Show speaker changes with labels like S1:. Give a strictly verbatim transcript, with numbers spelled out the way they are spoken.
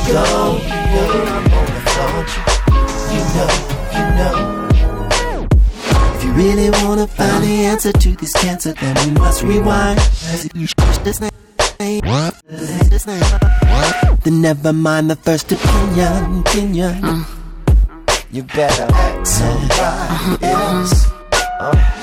S1: go. You know I'm on the front. You know, you know. If you really wanna find the answer to this cancer, then we must rewind. This name, what? This name, what? Then never mind the first opinion, opinion. Uh. You better act somebody else. Uh.